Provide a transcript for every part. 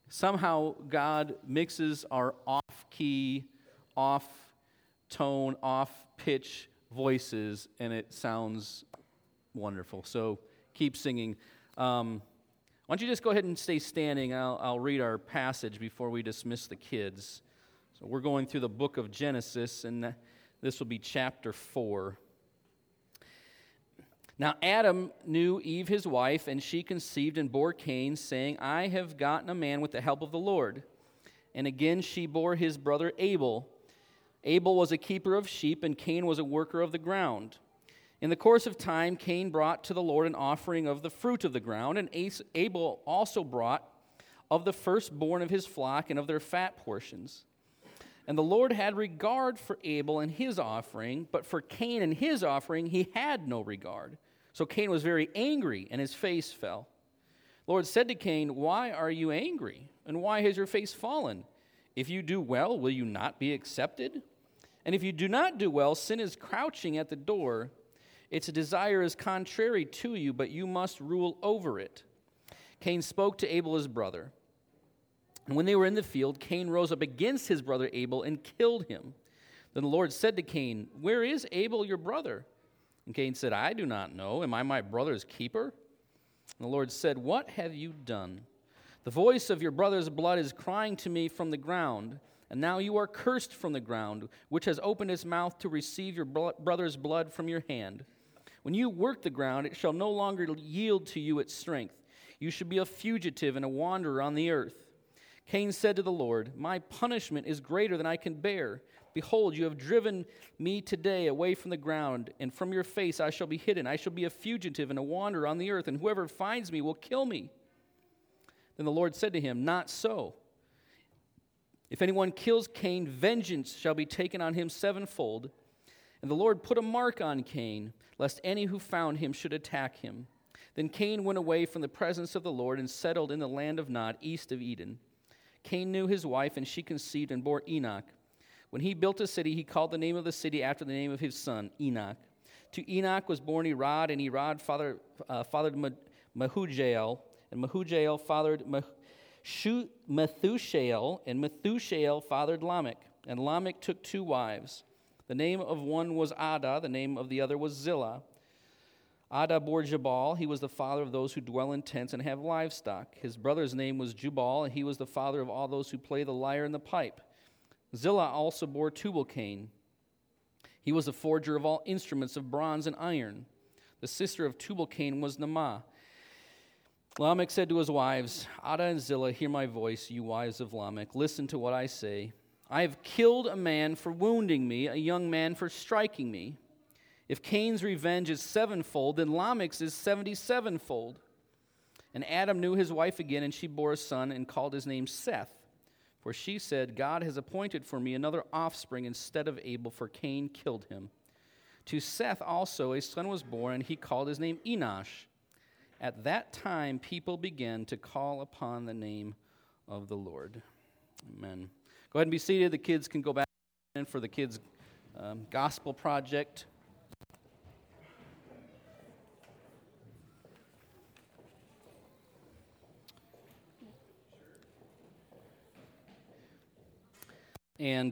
somehow God mixes our off-key, off-tone, off-pitch voices, and it sounds wonderful. So keep singing. Why don't you just go ahead and stay standing? I'll read our passage before we dismiss the kids. So we're going through the book of Genesis, and this will be chapter 4. Now Adam knew Eve his wife, and she conceived and bore Cain, saying, I have gotten a man with the help of the Lord. And again she bore his brother Abel. Abel was a keeper of sheep, and Cain was a worker of the ground. In the course of time, Cain brought to the Lord an offering of the fruit of the ground, and Abel also brought of the firstborn of his flock and of their fat portions. And the Lord had regard for Abel and his offering, but for Cain and his offering he had no regard. So Cain was very angry, and his face fell. The Lord said to Cain, Why are you angry, and why has your face fallen? If you do well, will you not be accepted? And if you do not do well, sin is crouching at the door. Its desire is contrary to you, but you must rule over it. Cain spoke to Abel his brother. And when they were in the field, Cain rose up against his brother Abel and killed him. Then the Lord said to Cain, Where is Abel your brother? And Cain said, I do not know. Am I my brother's keeper? And the Lord said, What have you done? The voice of your brother's blood is crying to me from the ground, and now you are cursed from the ground, which has opened its mouth to receive your brother's blood from your hand. When you work the ground, it shall no longer yield to you its strength. You should be a fugitive and a wanderer on the earth. Cain said to the Lord, My punishment is greater than I can bear. Behold, you have driven me today away from the ground, and from your face I shall be hidden. I shall be a fugitive and a wanderer on the earth, and whoever finds me will kill me. Then the Lord said to him, Not so. If anyone kills Cain, vengeance shall be taken on him sevenfold. And the Lord put a mark on Cain, lest any who found him should attack him. Then Cain went away from the presence of the Lord and settled in the land of Nod, east of Eden. Cain knew his wife, and she conceived and bore Enoch. When he built a city, he called the name of the city after the name of his son, Enoch. To Enoch was born Irad, and Irad fathered Mehujael, and Mehujael fathered Methushael, and Methushael fathered Lamech. And Lamech took 2 wives. The name of one was Ada, the name of the other was Zillah. Ada bore Jabal. He was the father of those who dwell in tents and have livestock. His brother's name was Jubal, and he was the father of all those who play the lyre and the pipe. Zillah also bore Tubal-Cain. He was the forger of all instruments of bronze and iron. The sister of Tubal-Cain was Naamah. Lamech said to his wives, Ada and Zillah, hear my voice, you wives of Lamech. Listen to what I say. I have killed a man for wounding me, a young man for striking me. If Cain's revenge is 7-fold, then Lamech's is 77-fold. And Adam knew his wife again, and she bore a son and called his name Seth. For she said, God has appointed for me another offspring instead of Abel, for Cain killed him. To Seth also a son was born, and he called his name Enosh. At that time people began to call upon the name of the Lord. Amen. Go ahead and be seated. The kids can go back in for the kids' gospel project. And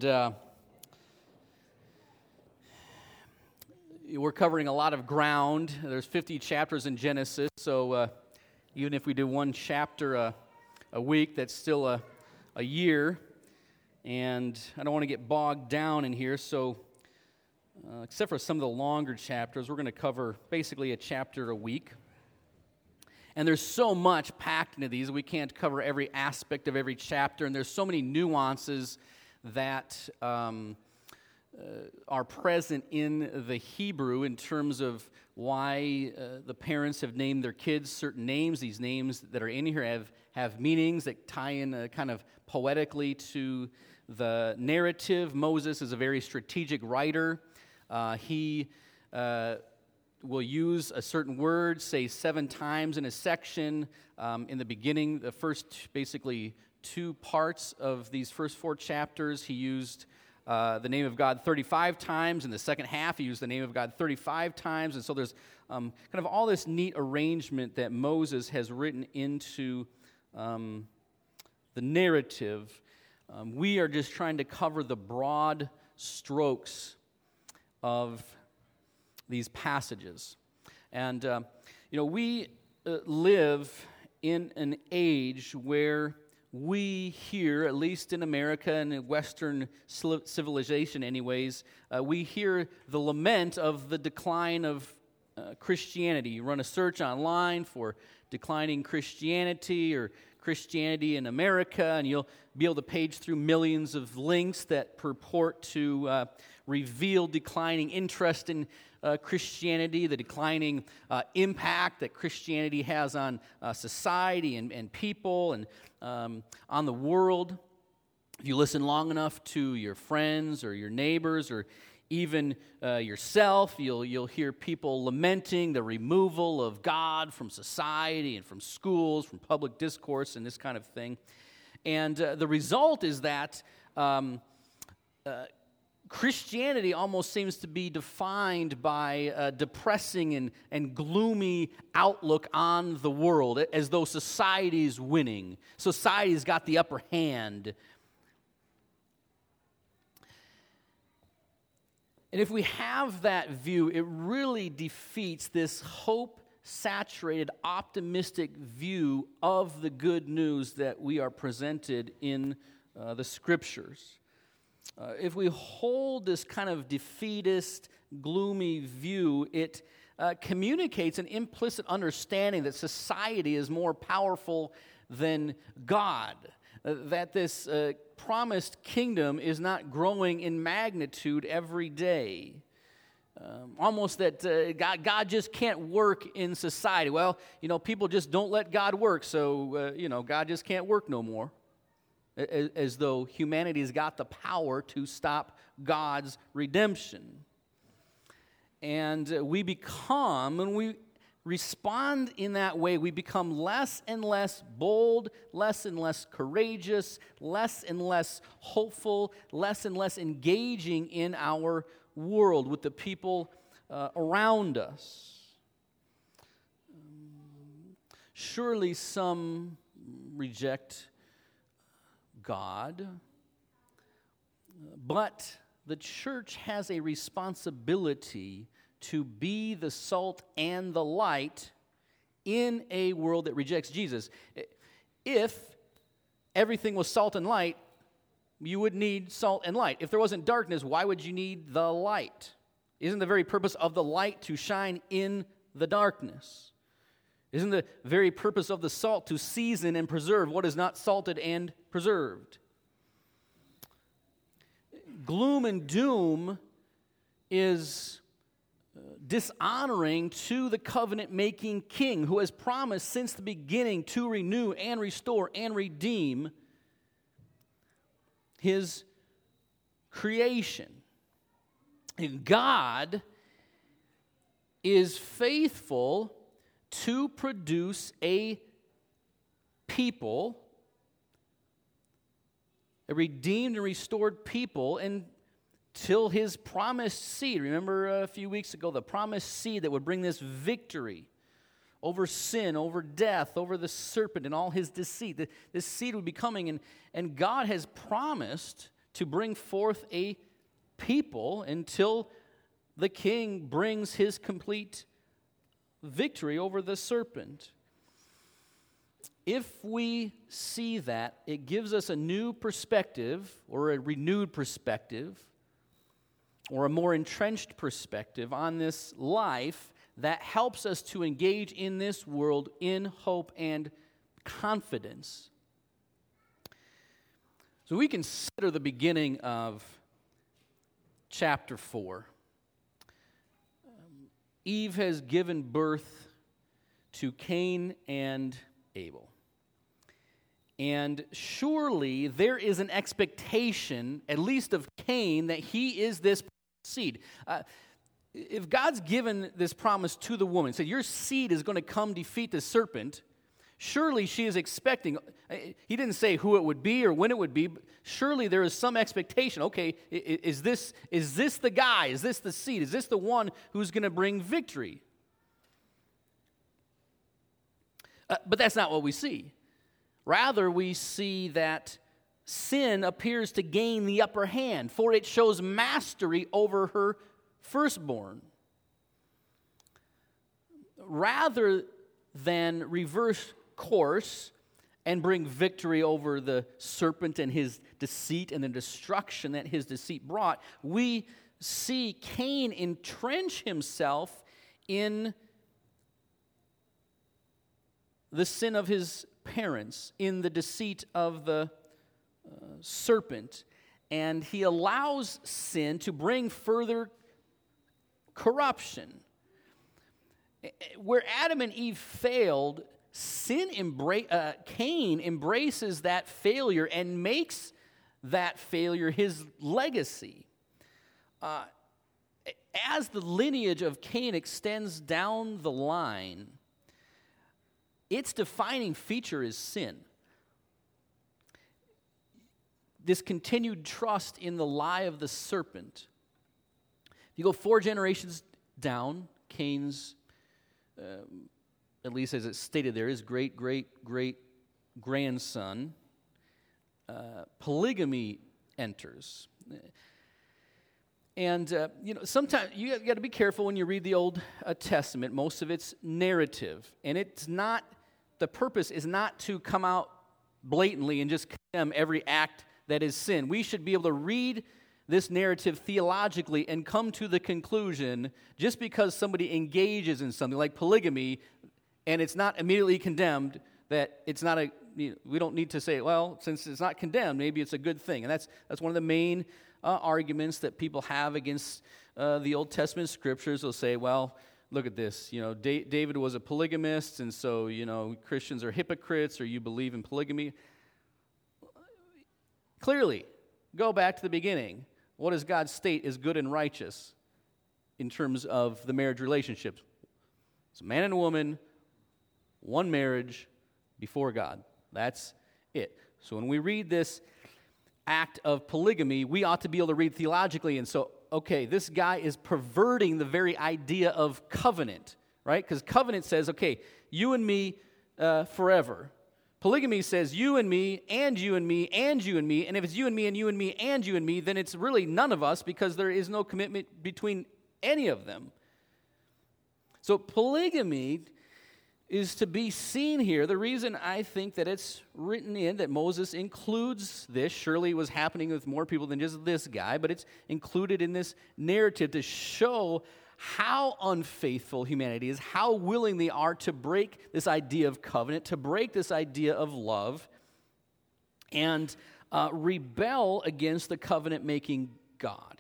we're covering a lot of ground. There's 50 chapters in Genesis, so even if we do one chapter a week, that's still a year. And I don't want to get bogged down in here, so except for some of the longer chapters, we're going to cover basically a chapter a week. And there's so much packed into these, we can't cover every aspect of every chapter, and there's so many nuances that are present in the Hebrew in terms of why the parents have named their kids certain names. These names that are in here have meanings that tie in kind of poetically to the narrative. Moses is a very strategic writer. He will use a certain word, say 7 times in a section. In the beginning, the first basically 2 parts of these first 4 chapters, he used the name of God 35 times. In the second half, he used the name of God 35 times. And so there's kind of all this neat arrangement that Moses has written into the narrative. We are just trying to cover the broad strokes of these passages. And, we live in an age where we hear, at least in America and in Western civilization anyways, we hear the lament of the decline of Christianity. You run a search online for declining Christianity or Christianity in America, and you'll be able to page through millions of links that purport to reveal declining interest in Christianity, the declining impact that Christianity has on society and people and on the world. If you listen long enough to your friends or your neighbors or even yourself, you'll hear people lamenting the removal of God from society and from schools, from public discourse and this kind of thing. And the result is that Christianity almost seems to be defined by a depressing and gloomy outlook on the world, as though society's winning. Society's got the upper hand. And if we have that view, it really defeats this hope-saturated, optimistic view of the good news that we are presented in the Scriptures. If we hold this kind of defeatist, gloomy view, it communicates an implicit understanding that society is more powerful than God, that this promised kingdom is not growing in magnitude every day. Almost that God just can't work in society. Well, people just don't let God work, so, God just can't work no more. As though humanity has got the power to stop God's redemption. And when we respond in that way, we become less and less bold, less and less courageous, less and less hopeful, less and less engaging in our world with the people around us. Surely some reject God, but the church has a responsibility to be the salt and the light in a world that rejects Jesus. If everything was salt and light, you would need salt and light. If there wasn't darkness, why would you need the light? Isn't the very purpose of the light to shine in the darkness? Isn't the very purpose of the salt to season and preserve what is not salted and preserved? Gloom and doom is dishonoring to the covenant-making King who has promised since the beginning to renew and restore and redeem His creation. And God is faithful to produce a people, a redeemed and restored people, until His promised seed. Remember a few weeks ago, the promised seed that would bring this victory over sin, over death, over the serpent and all his deceit. This seed would be coming, and God has promised to bring forth a people until the King brings His complete victory over the serpent. If we see that, it gives us a new perspective, or a renewed perspective, or a more entrenched perspective on this life that helps us to engage in this world in hope and confidence. So we consider the beginning of chapter 4. Eve has given birth to Cain and Abel. And surely there is an expectation, at least of Cain, that he is this seed. If God's given this promise to the woman, said your seed is going to come defeat the serpent, surely she is expecting. He didn't say who it would be or when it would be, but surely there is some expectation. Okay, is this the guy? Is this the seed? Is this the one who's going to bring victory? But that's not what we see. Rather, we see that sin appears to gain the upper hand, for it shows mastery over her firstborn. Rather than reverse course and bring victory over the serpent and his deceit and the destruction that his deceit brought, we see Cain entrench himself in the sin of his parents, in the deceit of the serpent, and he allows sin to bring further corruption. Where Adam and Eve failed, Cain embraces that failure and makes that failure his legacy. As the lineage of Cain extends down the line, its defining feature is sin. This continued trust in the lie of the serpent. If you go 4 generations down, Cain's, at least as it's stated there, his great-great-great-grandson, polygamy enters. And, sometimes you got to be careful when you read the Old Testament. Most of it's narrative. And the purpose is not to come out blatantly and just condemn every act that is sin. We should be able to read this narrative theologically and come to the conclusion, just because somebody engages in something like polygamy and it's not immediately condemned, that it's not we don't need to say, well, since it's not condemned, maybe it's a good thing. And that's one of the main arguments that people have against the Old Testament scriptures. They'll say, well, look at this. David was a polygamist, and so, Christians are hypocrites, or you believe in polygamy. Clearly, go back to the beginning. What does God state is good and righteous in terms of the marriage relationship? It's a man and a woman, one marriage before God. That's it. So when we read this act of polygamy, we ought to be able to read theologically. And so, okay, this guy is perverting the very idea of covenant, right? Because covenant says, okay, you and me forever. Polygamy says you and me, and you and me, and you and me. And if it's you and me, and you and me, and you and me, then it's really none of us, because there is no commitment between any of them. So polygamy is to be seen here. The reason I think that it's written in, that Moses includes this, surely it was happening with more people than just this guy, but it's included in this narrative to show how unfaithful humanity is, how willing they are to break this idea of covenant, to break this idea of love, and rebel against the covenant-making God.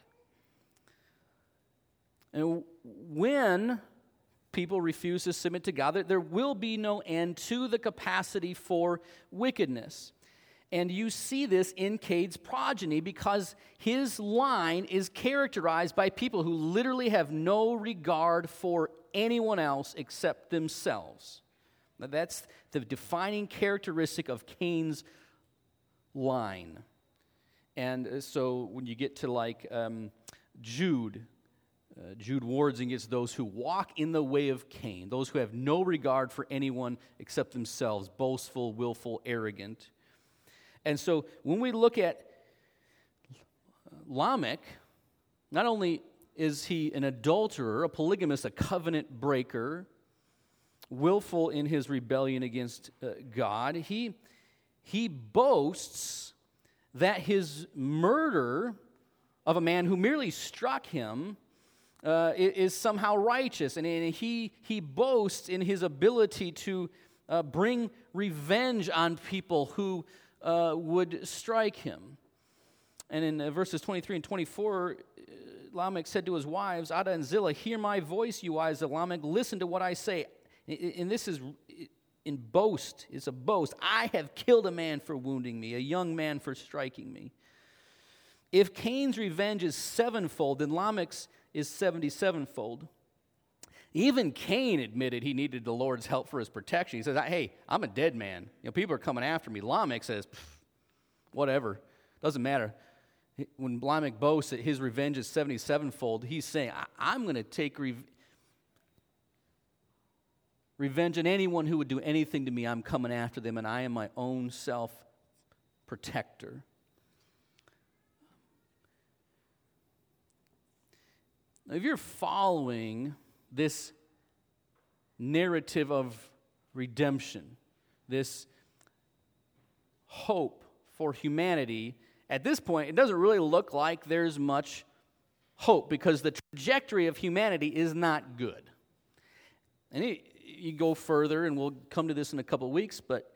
And when people refuse to submit to God, there will be no end to the capacity for wickedness. And you see this in Cain's progeny, because his line is characterized by people who literally have no regard for anyone else except themselves. Now, that's the defining characteristic of Cain's line. And so when you get to Jude wards against those who walk in the way of Cain, those who have no regard for anyone except themselves, boastful, willful, arrogant. And so when we look at Lamech, not only is he an adulterer, a polygamist, a covenant breaker, willful in his rebellion against God, he boasts that his murder of a man who merely struck him is somehow righteous, and he boasts in his ability to bring revenge on people who would strike him. And in verses 23 and 24, Lamech said to his wives, Ada and Zillah, hear my voice, you wives of Lamech, listen to what I say. And this is in boast, it's a boast. I have killed a man for wounding me, a young man for striking me. If Cain's revenge is sevenfold, then Lamech's is 77-fold. Even Cain admitted he needed the Lord's help for his protection. He says, hey, I'm a dead man. People are coming after me. Lamech says, whatever, doesn't matter. When Lamech boasts that his revenge is 77-fold, he's saying, I'm going to take revenge. revenge on anyone who would do anything to me. I'm coming after them, and I am my own self-protector. Now, if you're following this narrative of redemption, this hope for humanity, at this point, it doesn't really look like there's much hope because the trajectory of humanity is not good. And you go further, and we'll come to this in a couple of weeks, but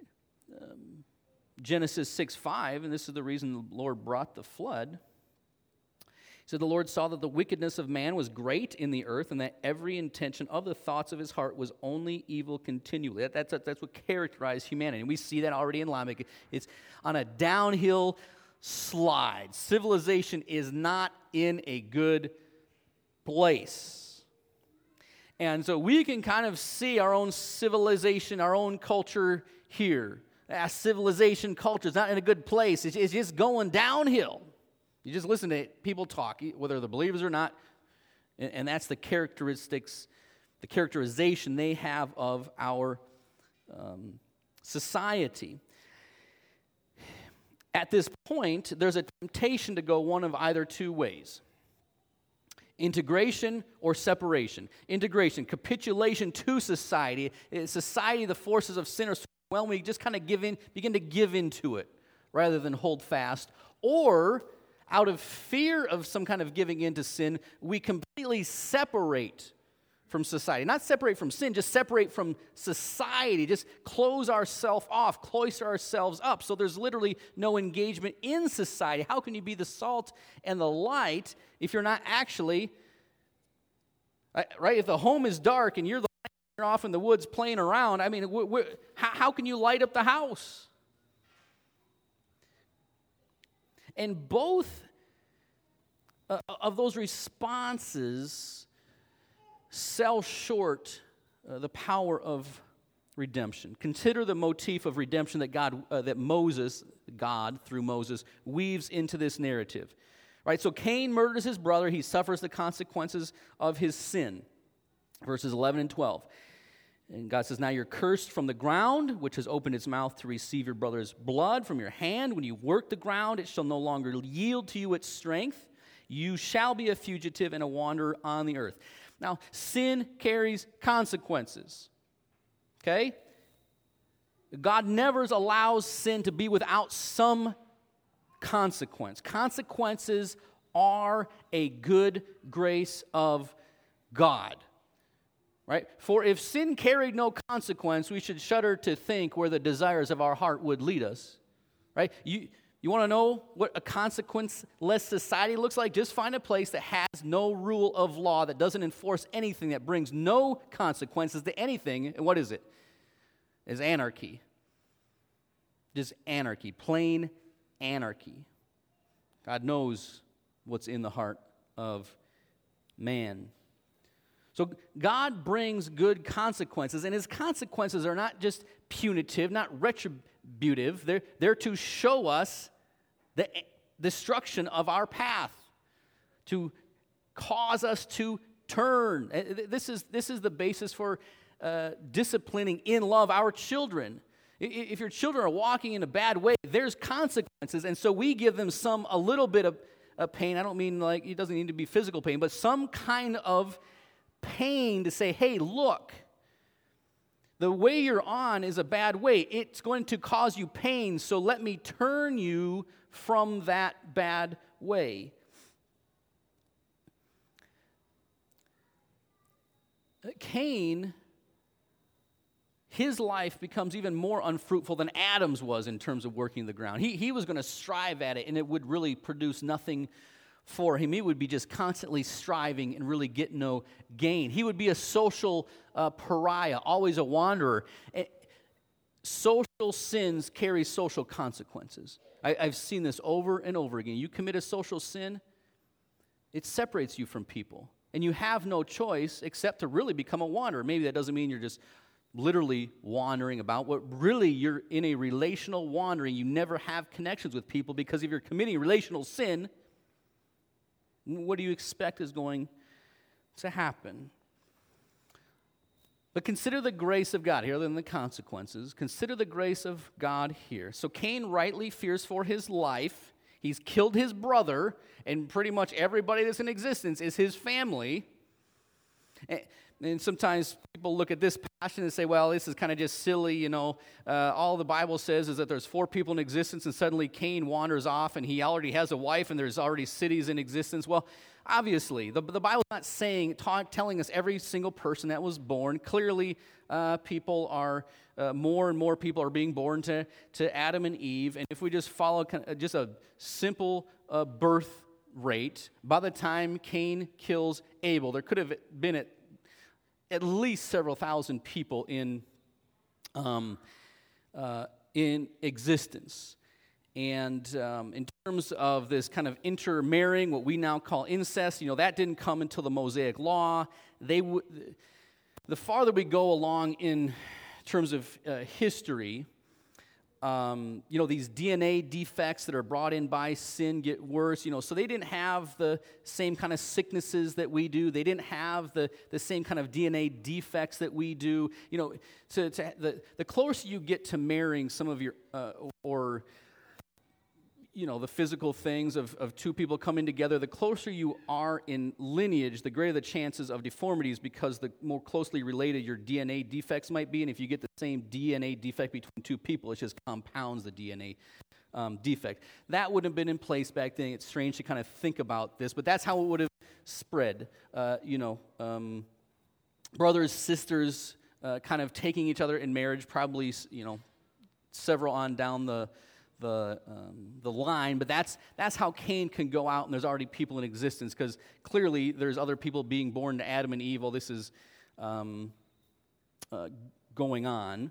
Genesis 6:5, and this is the reason the Lord brought the flood. He said, the Lord saw that the wickedness of man was great in the earth, and that every intention of the thoughts of his heart was only evil continually. That's what characterized humanity. And we see that already in Lamech. It's on a downhill slide. Civilization is not in a good place. And so we can kind of see our own civilization, our own culture here. Our civilization culture is not in a good place. It's just going downhill. You just listen to people talk, whether they're believers or not, and that's the characterization they have of our society. At this point, there's a temptation to go one of either two ways. Integration or separation. Integration, capitulation to society. Society, the forces of sin are so overwhelming, we just kind of begin to give into it rather than hold fast. Or out of fear of some kind of giving in to sin, we completely separate from society. Not separate from sin, just separate from society. Just close ourselves off, cloister ourselves up. So there's literally no engagement in society. How can you be the salt and the light if you're not actually, right? If the home is dark and you're off in the woods playing around, I mean, how can you light up the house? And both of those responses sell short the power of redemption. Consider the motif of redemption that God through Moses, weaves into this narrative. Right? So Cain murders his brother. He suffers the consequences of his sin. Verses 11 and 12. And God says, now you're cursed from the ground, which has opened its mouth to receive your brother's blood from your hand. When you work the ground, it shall no longer yield to you its strength. You shall be a fugitive and a wanderer on the earth. Now, sin carries consequences. Okay? God never allows sin to be without some consequence. Consequences are a good grace of God. Right? For if sin carried no consequence, we should shudder to think where the desires of our heart would lead us. Right? You want to know what a consequence-less society looks like? Just find a place that has no rule of law, that doesn't enforce anything, that brings no consequences to anything. And what is it? It's anarchy. Just anarchy. Plain anarchy. God knows what's in the heart of man. So God brings good consequences, and his consequences are not just punitive, not retributive. They're to show us the destruction of our path, to cause us to turn. This is the basis for disciplining in love our children. If your children are walking in a bad way, there's consequences, and so we give them a little bit of pain. I don't mean like it doesn't need to be physical pain, but some kind of pain to say, hey, look, the way you're on is a bad way. It's going to cause you pain, so let me turn you from that bad way. Cain, his life becomes even more unfruitful than Adam's was in terms of working the ground. He was going to strive at it, and it would really produce nothing for him. He would be just constantly striving and really get no gain. He would be a social pariah, always a wanderer. Social sins carry social consequences. I've seen this over and over again. You commit a social sin, it separates you from people. And you have no choice except to really become a wanderer. Maybe that doesn't mean you're just literally wandering about. What really, you're in a relational wandering. You never have connections with people because if you're committing relational sin, what do you expect is going to happen? But consider the grace of God here, other than the consequences. Consider the grace of God here. So Cain rightly fears for his life. He's killed his brother, and pretty much everybody that's in existence is his family. And sometimes people look at this passage and say, well, this is kind of just silly, all the Bible says is that there's 4 people in existence, and suddenly Cain wanders off, and he already has a wife, and there's already cities in existence. Well, obviously, the Bible's not telling us every single person that was born. Clearly, people are, more and more people are being born to Adam and Eve, and if we just follow just a simple birth rate, by the time Cain kills Abel, there could have been at least several thousand people in existence. And in terms of this kind of intermarrying, what we now call incest, that didn't come until the Mosaic Law. The farther we go along in terms of history, these DNA defects that are brought in by sin get worse, so they didn't have the same kind of sicknesses that we do. They didn't have the same kind of DNA defects that we do. The closer you get to marrying some of your, the physical things of 2 people coming together, the closer you are in lineage, the greater the chances of deformities, because the more closely related your DNA defects might be. And if you get the same DNA defect between 2 people, it just compounds the DNA defect. That would have been in place back then. It's strange to kind of think about this, but that's how it would have spread. Brothers, sisters, kind of taking each other in marriage, probably, several on down the line, but that's how Cain can go out, and there's already people in existence, because clearly there's other people being born to Adam and Eve while this is going on.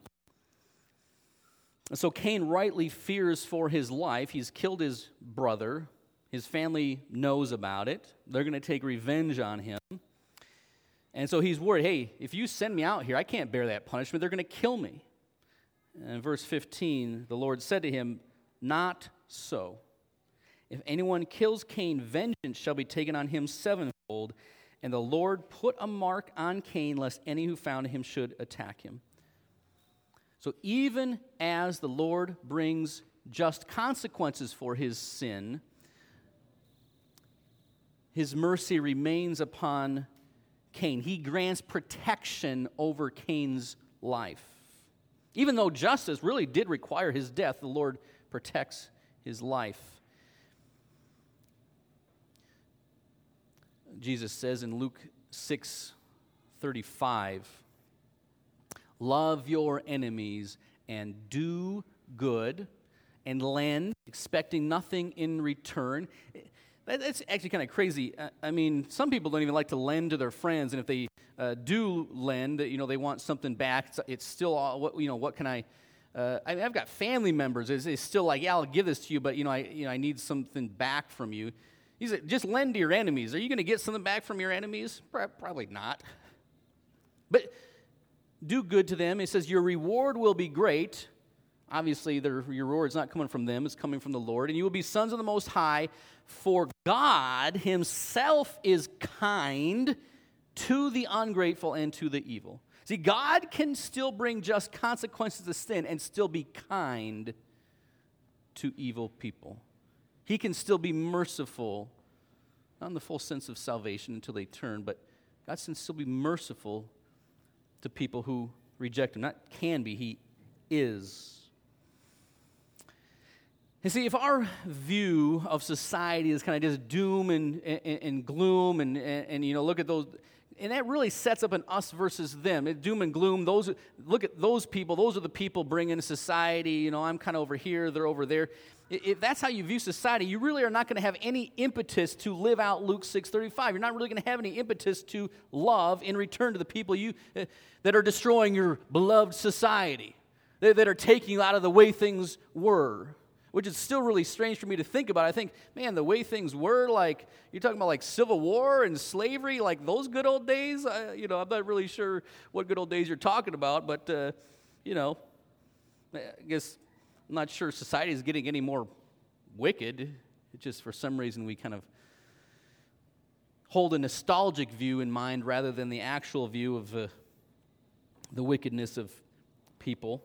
So Cain rightly fears for his life. He's killed his brother. His family knows about it. They're going to take revenge on him. And so he's worried, hey, if you send me out here, I can't bear that punishment. They're going to kill me. And in verse 15, the Lord said to him, "Not so. If anyone kills Cain, vengeance shall be taken on him 7-fold. And the Lord put a mark on Cain, lest any who found him should attack him." So even as the Lord brings just consequences for his sin, his mercy remains upon Cain. He grants protection over Cain's life. Even though justice really did require his death, the Lord protects his life. Jesus says in Luke 6:35, "Love your enemies and do good and lend, expecting nothing in return." That's actually kind of crazy. Some people don't even like to lend to their friends, and if they do lend, they want something back. It's still, what can I? I've got family members. It's still like, yeah, I'll give this to you, but I need something back from you. He said, just lend to your enemies. Are you going to get something back from your enemies? Probably not. But do good to them. It says your reward will be great. Obviously, your reward is not coming from them. It's coming from the Lord. And you will be sons of the Most High, for God himself is kind to the ungrateful and to the evil. See, God can still bring just consequences to sin and still be kind to evil people. He can still be merciful, not in the full sense of salvation until they turn, but God can still be merciful to people who reject him. Not can be, he is. And see, if our view of society is kind of just doom and gloom and look at those, and that really sets up an us versus them. Doom and gloom, look at those people, those are the people bringing society, I'm kind of over here, they're over there. If that's how you view society, you really are not going to have any impetus to live out Luke 6:35. You're not really going to have any impetus to love in return to the people that are destroying your beloved society, that are taking you out of the way things were. Which is still really strange for me to think about. I think, man, the way things were, like, you're talking about like Civil War and slavery, like those good old days. I'm not really sure what good old days you're talking about, but, I guess I'm not sure society is getting any more wicked. It's just for some reason we kind of hold a nostalgic view in mind rather than the actual view of the wickedness of people.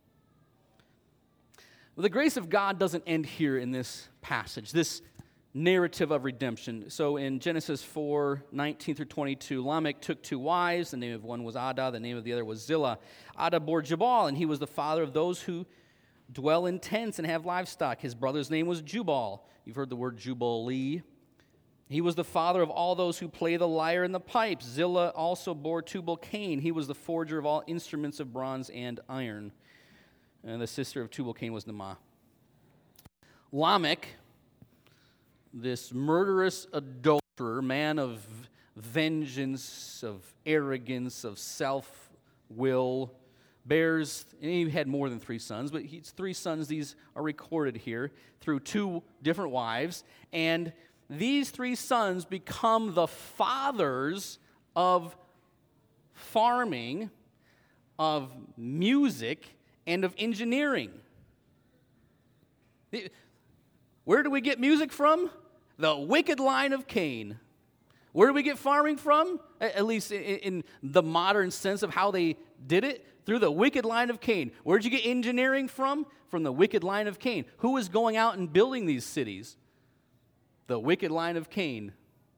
Well, the grace of God doesn't end here in this passage, this narrative of redemption. So in Genesis 4:19 through 22, Lamech took 2 wives. The name of one was Adah, the name of the other was Zillah. Adah bore Jabal, and he was the father of those who dwell in tents and have livestock. His brother's name was Jubal. You've heard the word Jubilee. He was the father of all those who play the lyre and the pipe. Zillah also bore Tubal-Cain. He was the forger of all instruments of bronze and iron. And the sister of Tubal-Cain was Naamah. Lamech, this murderous adulterer, man of vengeance, of arrogance, of self-will, bears, and he had more than 3 sons, but he's 3 sons. These are recorded here through 2 different wives, and these 3 sons become the fathers of farming, of music, and of engineering. Where do we get music from? The wicked line of Cain. Where do we get farming from? At least in the modern sense of how they did it, through the wicked line of Cain. Where did you get engineering from? From the wicked line of Cain. Who was going out and building these cities? The wicked line of Cain.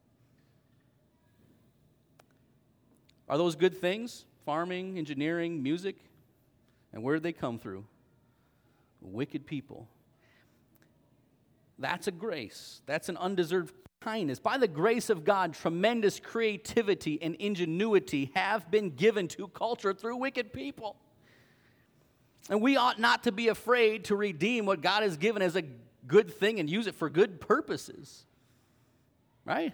Are those good things? Farming, engineering, music? And where did they come through? Wicked people. That's a grace. That's an undeserved kindness. By the grace of God, tremendous creativity and ingenuity have been given to culture through wicked people. And we ought not to be afraid to redeem what God has given as a good thing and use it for good purposes. Right?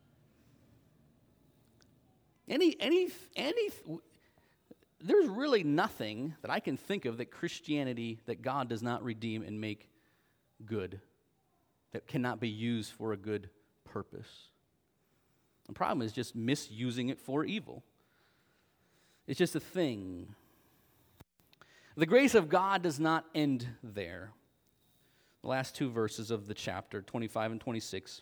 There's really nothing that I can think of that Christianity, that God does not redeem and make good, that cannot be used for a good purpose. The problem is just misusing it for evil. It's just a thing. The grace of God does not end there. The last 2 verses of the chapter, 25 and 26.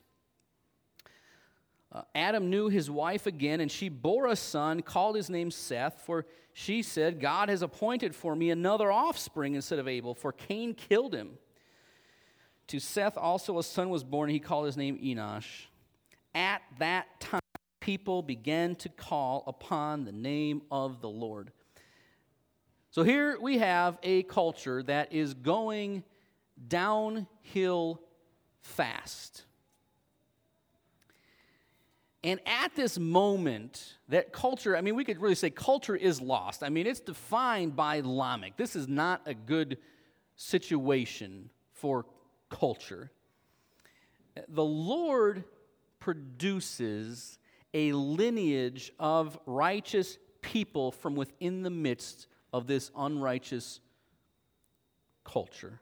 Adam knew his wife again, and she bore a son, called his name Seth, for she said, God has appointed for me another offspring instead of Abel, for Cain killed him. To Seth also a son was born, and he called his name Enosh. At that time, people began to call upon the name of the Lord. So here we have a culture that is going downhill fast. And at this moment, that culture, we could really say culture is lost. It's defined by Lamech. This is not a good situation for culture. The Lord produces a lineage of righteous people from within the midst of this unrighteous culture.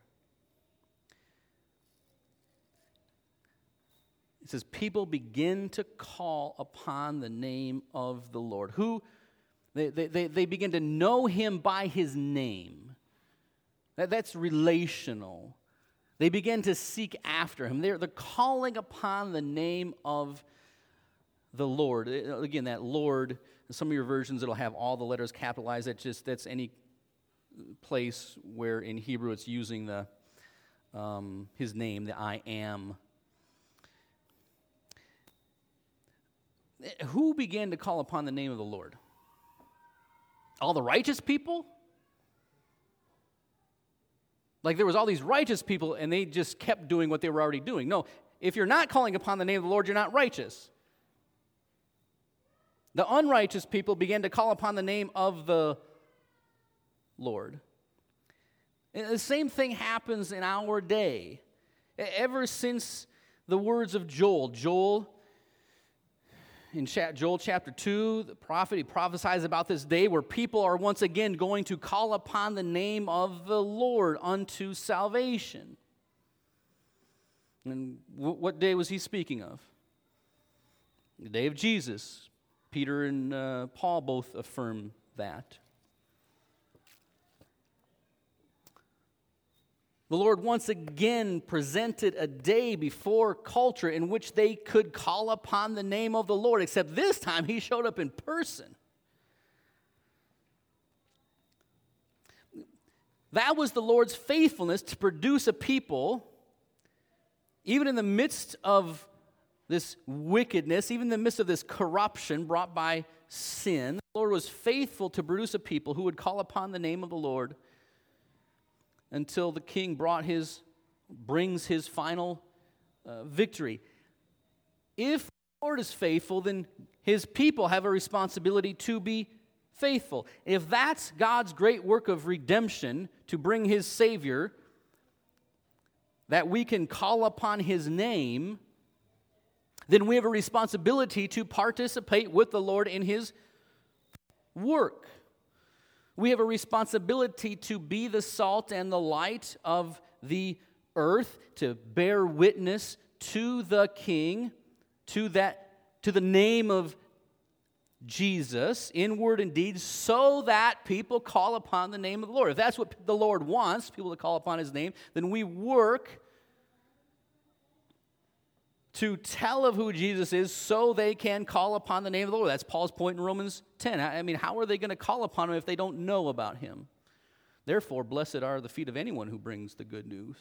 It says, people begin to call upon the name of the Lord. Who they begin to know him by his name. That's relational. They begin to seek after him. They're calling upon the name of the Lord. Again, that Lord, in some of your versions it'll have all the letters capitalized. That's any place where in Hebrew it's using the his name, the I am. Who began to call upon the name of the Lord? All the righteous people? Like there was all these righteous people and they just kept doing what they were already doing. No, if you're not calling upon the name of the Lord, you're not righteous. The unrighteous people began to call upon the name of the Lord. And the same thing happens in our day. Ever since the words of Joel, in Joel chapter 2, the prophet, he prophesies about this day where people are once again going to call upon the name of the Lord unto salvation. And what day was he speaking of? The day of Jesus. Peter and Paul both affirm that. The Lord once again presented a day before culture in which they could call upon the name of the Lord, except this time he showed up in person. That was the Lord's faithfulness to produce a people, even in the midst of this wickedness, even in the midst of this corruption brought by sin. The Lord was faithful to produce a people who would call upon the name of the Lord until the king brings his final victory. If the Lord is faithful, then his people have a responsibility to be faithful. If that's God's great work of redemption, to bring his Savior, that we can call upon his name, then we have a responsibility to participate with the Lord in his work. We have a responsibility to be the salt and the light of the earth, to bear witness to the King, to the name of Jesus, in word and deed, so that people call upon the name of the Lord. If that's what the Lord wants, people to call upon his name, then we work to tell of who Jesus is so they can call upon the name of the Lord. That's Paul's point in Romans 10. I mean, how are they going to call upon him if they don't know about him? Therefore, blessed are the feet of anyone who brings the good news.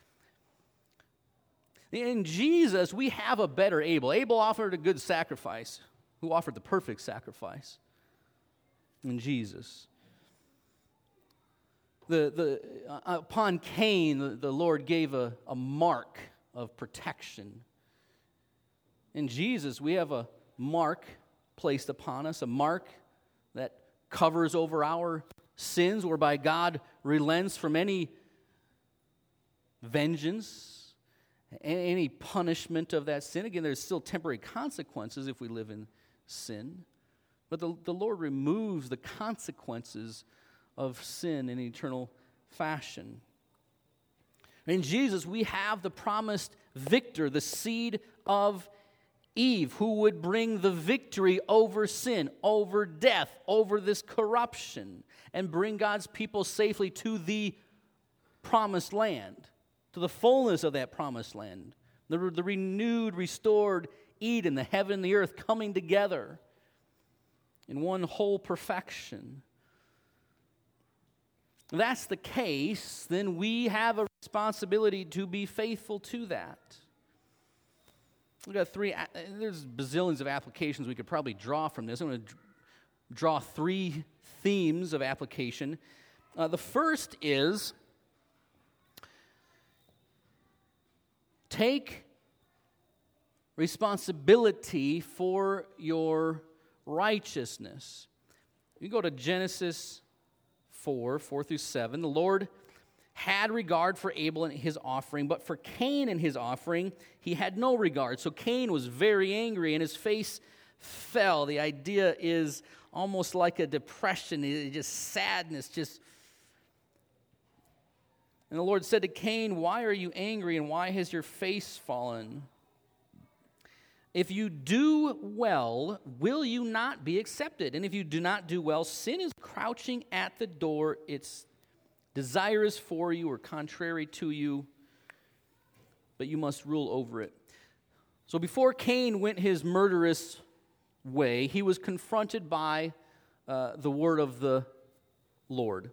In Jesus, we have a better Abel. Abel offered a good sacrifice. Who offered the perfect sacrifice? In Jesus. Upon Cain, the Lord gave a mark of protection. In Jesus, we have a mark placed upon us, a mark that covers over our sins, whereby God relents from any vengeance, any punishment of that sin. Again, there's still temporary consequences if we live in sin, but the Lord removes the consequences of sin in eternal fashion. In Jesus, we have the promised victor, the seed of Eve, who would bring the victory over sin, over death, over this corruption, and bring God's people safely to the promised land, to the fullness of that promised land, the renewed, restored Eden, the heaven and the earth coming together in one whole perfection. If that's the case, then we have a responsibility to be faithful to that. We've got there's bazillions of applications we could probably draw from this. I'm going to draw three themes of application. The first is take responsibility for your righteousness. You go to Genesis 4 through 7. The Lord had regard for Abel and his offering, but for Cain and his offering, he had no regard. So Cain was very angry, and his face fell. The idea is almost like a depression, just sadness, And the Lord said to Cain, "Why are you angry, and why has your face fallen? If you do well, will you not be accepted? And if you do not do well, sin is crouching at the door. Its desire is for you or contrary to you, but you must rule over it." So before Cain went his murderous way, he was confronted by the word of the Lord.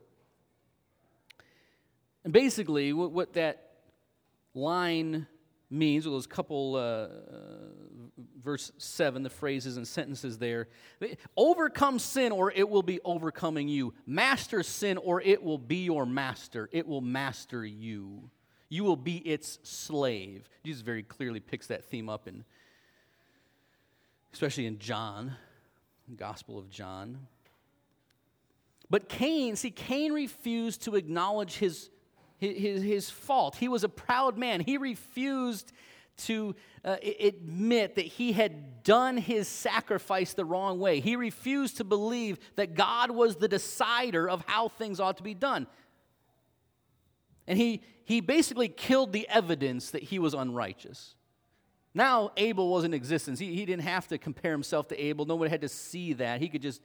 And basically, what that line means, with those couple, verse 7, the phrases and sentences there. Overcome sin, or it will be overcoming you. Master sin, or it will be your master. It will master you. You will be its slave. Jesus very clearly picks that theme up, especially in John, the Gospel of John. But Cain refused to acknowledge his fault. He was a proud man. He refused to admit that he had done his sacrifice the wrong way. He refused to believe that God was the decider of how things ought to be done. And he basically killed the evidence that he was unrighteous. Now Abel was in existence. He didn't have to compare himself to Abel. Nobody had to see that. He could just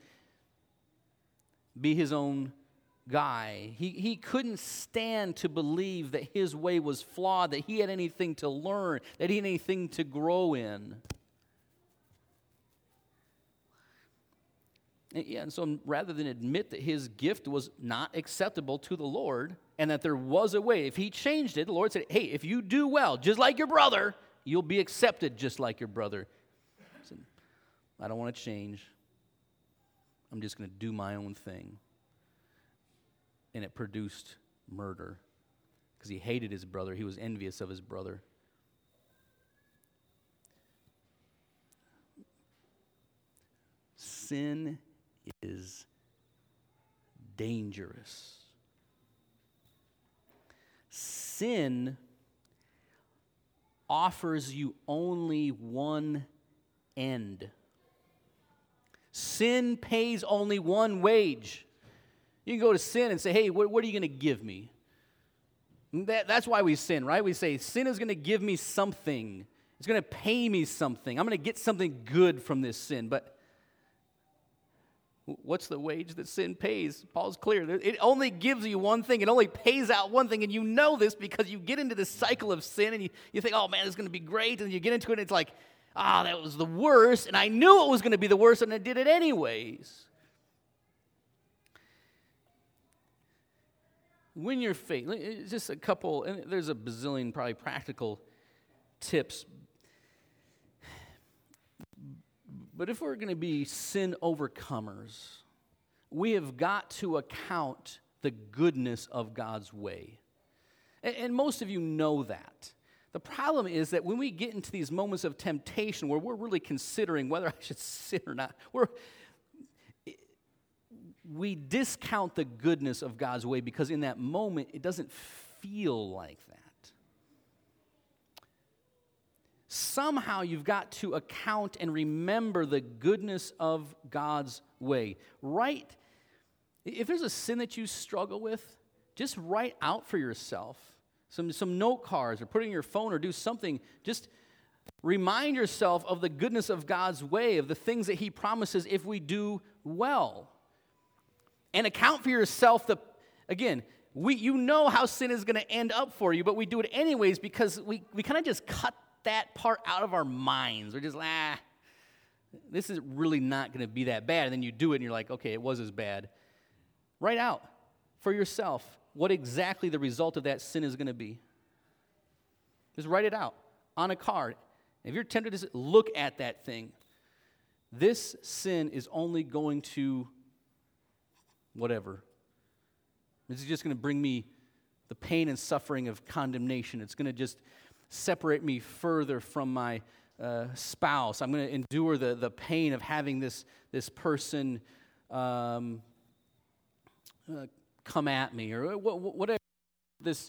be his own guy. He couldn't stand to believe that his way was flawed, that he had anything to learn, that he had anything to grow in. And so rather than admit that his gift was not acceptable to the Lord and that there was a way, if he changed it, the Lord said, hey, if you do well, just like your brother, you'll be accepted just like your brother. He said, I don't want to change. I'm just going to do my own thing. And it produced murder because he hated his brother. He was envious of his brother. Sin is dangerous. Sin offers you only one end. Sin pays only one wage. You can go to sin and say, hey, what are you going to give me? That's why we sin, right? We say, sin is going to give me something. It's going to pay me something. I'm going to get something good from this sin. But what's the wage that sin pays? Paul's clear. It only gives you one thing. It only pays out one thing. And you know this because you get into this cycle of sin and you think, oh, man, this is going to be great. And you get into it and it's like, that was the worst. And I knew it was going to be the worst and I did it anyways. When you're faced, just a couple, and there's a bazillion probably practical tips. But if we're going to be sin overcomers, we have got to account the goodness of God's way. And most of you know that. The problem is that when we get into these moments of temptation where we're really considering whether I should sin or not, we discount the goodness of God's way because in that moment it doesn't feel like that. Somehow you've got to account and remember the goodness of God's way. Right? If there's a sin that you struggle with, just write out for yourself some note cards or put it in your phone or do something. Just remind yourself of the goodness of God's way, of the things that he promises if we do well. And account for yourself you know how sin is going to end up for you, but we do it anyways because we kind of just cut that part out of our minds. We're just this is really not going to be that bad. And then you do it and you're like, okay, it was as bad. Write out for yourself what exactly the result of that sin is going to be. Just write it out on a card. If you're tempted to look at that thing, this sin is only going to whatever. This is just going to bring me the pain and suffering of condemnation. It's going to just separate me further from my spouse. I'm going to endure the pain of having this person come at me, or whatever. This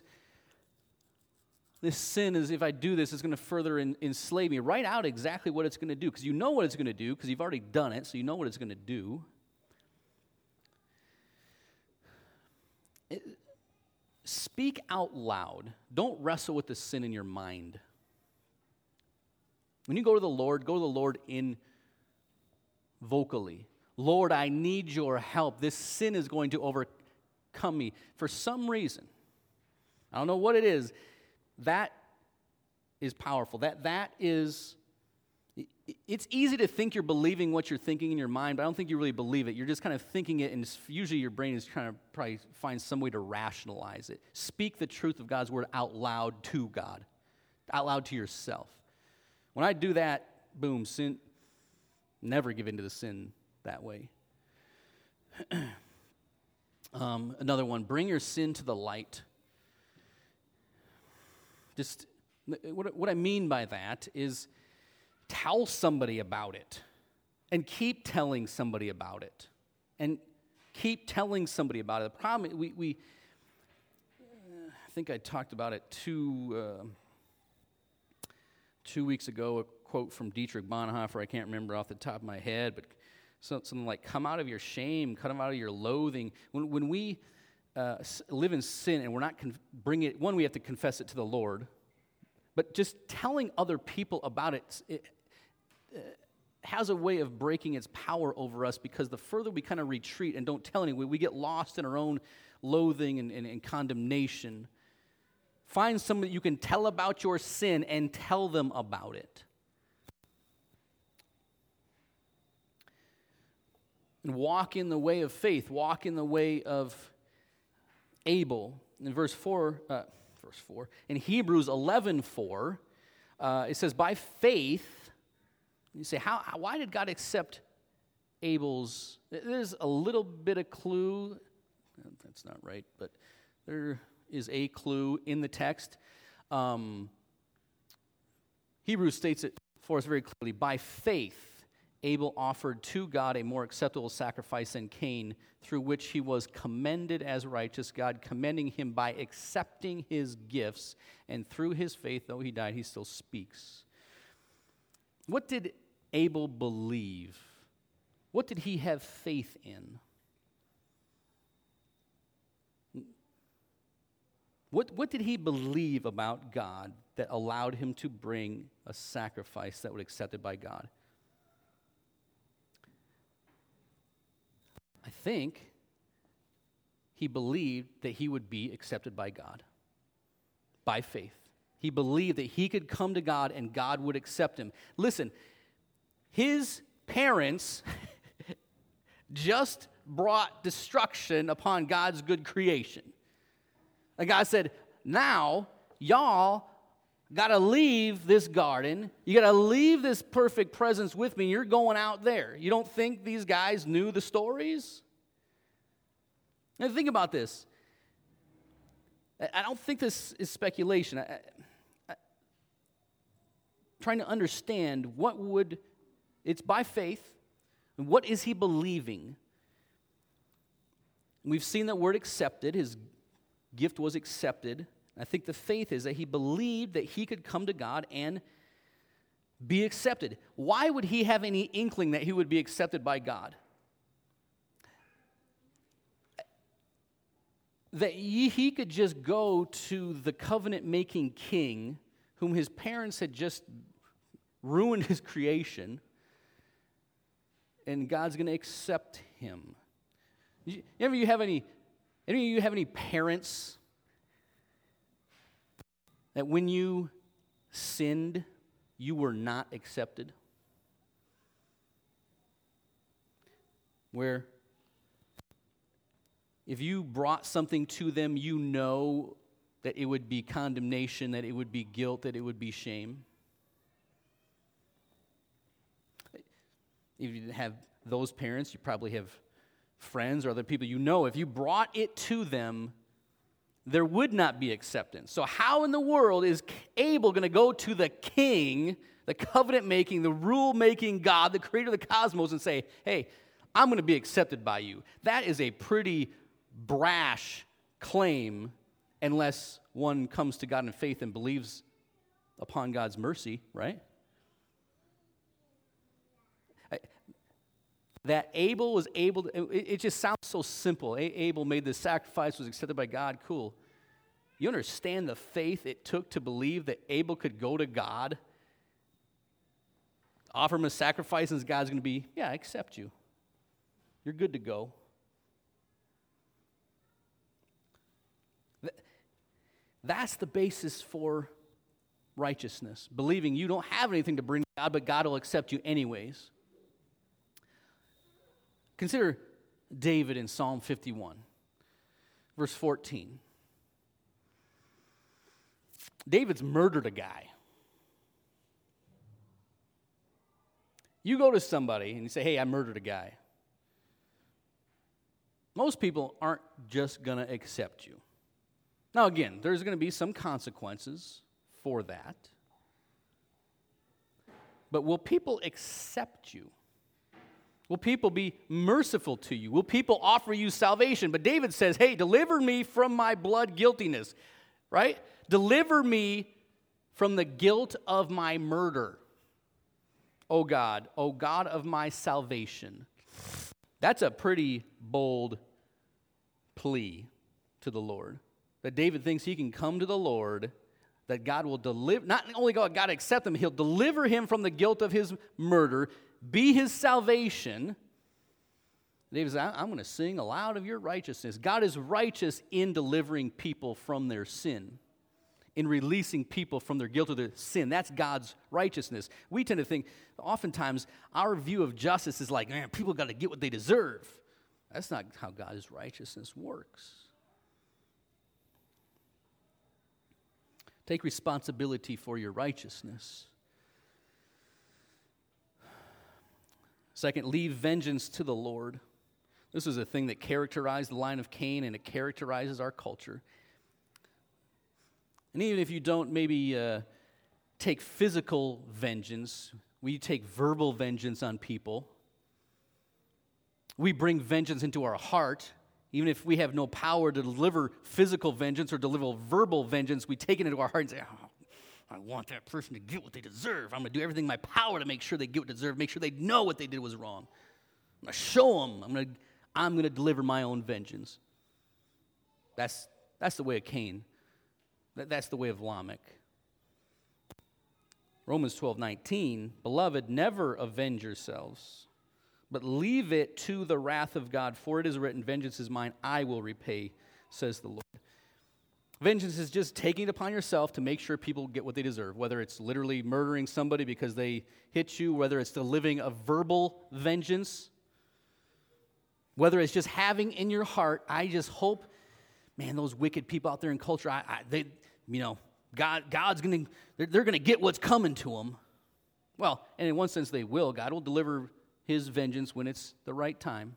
sin is, if I do this, is going to further enslave me. Write out exactly what it's going to do, because you know what it's going to do, because you've already done it, so you know what it's going to do. Speak out loud. Don't wrestle with the sin in your mind. When you go to the Lord in vocally. Lord, I need your help. This sin is going to overcome me. For some reason, I don't know what it is, that is powerful. That is, it's easy to think you're believing what you're thinking in your mind, but I don't think you really believe it. You're just kind of thinking it, and usually your brain is trying to probably find some way to rationalize it. Speak the truth of God's word out loud to God, out loud to yourself. When I do that, boom, sin, never give in to the sin that way. Another one, bring your sin to the light. Just, what I mean by that is tell somebody about it and keep telling somebody about it and keep telling somebody about it. The problem, I think I talked about it 2 weeks ago, a quote from Dietrich Bonhoeffer, I can't remember off the top of my head, but something like, come out of your shame, come out of your loathing. When we live in sin and we're not bring it, one, we have to confess it to the Lord, but just telling other people about it has a way of breaking its power over us, because the further we kind of retreat and don't tell anyone, we get lost in our own loathing and condemnation. Find someone that you can tell about your sin and tell them about it. and walk in the way of faith, walk in the way of Abel. In verse 4, in Hebrews 11:4, it says, by faith, you say, why did God accept Abel's? There's a little bit of clue. That's not right, but there is a clue in the text. Hebrews states it for us very clearly. By faith, Abel offered to God a more acceptable sacrifice than Cain, through which he was commended as righteous, God commending him by accepting his gifts, and through his faith, though he died, he still speaks. What did Abel believe? What did he have faith in? What did he believe about God that allowed him to bring a sacrifice that was accepted by God? I think he believed that he would be accepted by God by faith. He believed that he could come to God and God would accept him. Listen, his parents just brought destruction upon God's good creation. And God said, now, y'all got to leave this garden. You got to leave this perfect presence with me. You're going out there. You don't think these guys knew the stories? Now, think about this. I don't think this is speculation. I'm trying to understand it's by faith. And what is he believing? We've seen that word accepted. His gift was accepted. I think the faith is that he believed that he could come to God and be accepted. Why would he have any inkling that he would be accepted by God? That he could just go to the covenant-making king whom his parents had just ruined his creation, and God's going to accept him. Any of you have any parents that when you sinned, you were not accepted? Where if you brought something to them, you know that it would be condemnation, that it would be guilt, that it would be shame. If you didn't have those parents, you probably have friends or other people you know. If you brought it to them, there would not be acceptance. So how in the world is Abel going to go to the king, the covenant-making, the rule-making God, the creator of the cosmos, and say, hey, I'm going to be accepted by you? That is a pretty brash claim unless one comes to God in faith and believes upon God's mercy, right? That Abel was able to, it just sounds so simple. Abel made this sacrifice, was accepted by God, cool. You understand the faith it took to believe that Abel could go to God, offer him a sacrifice, and God's going to be, yeah, I accept you. You're good to go. That's the basis for righteousness, believing you don't have anything to bring to God, but God will accept you anyways. Consider David in Psalm 51, verse 14. David's murdered a guy. You go to somebody and you say, hey, I murdered a guy. Most people aren't just going to accept you. Now, again, there's going to be some consequences for that. But will people accept you? Will people be merciful to you? Will people offer you salvation? But David says, hey, deliver me from my blood guiltiness, right? Deliver me from the guilt of my murder. O God of my salvation. That's a pretty bold plea to the Lord. That David thinks he can come to the Lord, that God will deliver, not only God accept him, he'll deliver him from the guilt of his murder, be his salvation. David says, I'm going to sing aloud of your righteousness. God is righteous in delivering people from their sin. in releasing people from their guilt or their sin. That's God's righteousness. We tend to think, oftentimes, our view of justice is like, man, people got to get what they deserve. That's not how God's righteousness works. Take responsibility for your righteousness. Second, leave vengeance to the Lord. This is a thing that characterized the line of Cain, and it characterizes our culture. And even if you don't maybe take physical vengeance, we take verbal vengeance on people. We bring vengeance into our heart. Even if we have no power to deliver physical vengeance or deliver verbal vengeance, we take it into our heart and say, oh, I want that person to get what they deserve. I'm going to do everything in my power to make sure they get what they deserve, make sure they know what they did was wrong. I'm going to show them. I'm going to deliver my own vengeance. That's the way of Cain. That's the way of Lamech. Romans 12:19, beloved, never avenge yourselves, but leave it to the wrath of God, for it is written, vengeance is mine, I will repay, says the Lord. Vengeance is just taking it upon yourself to make sure people get what they deserve, whether it's literally murdering somebody because they hit you, whether it's delivering a verbal vengeance, whether it's just having in your heart, I just hope, man, those wicked people out there in culture, God's going to, they're going to get what's coming to them. Well, and in one sense they will. God will deliver his vengeance when it's the right time.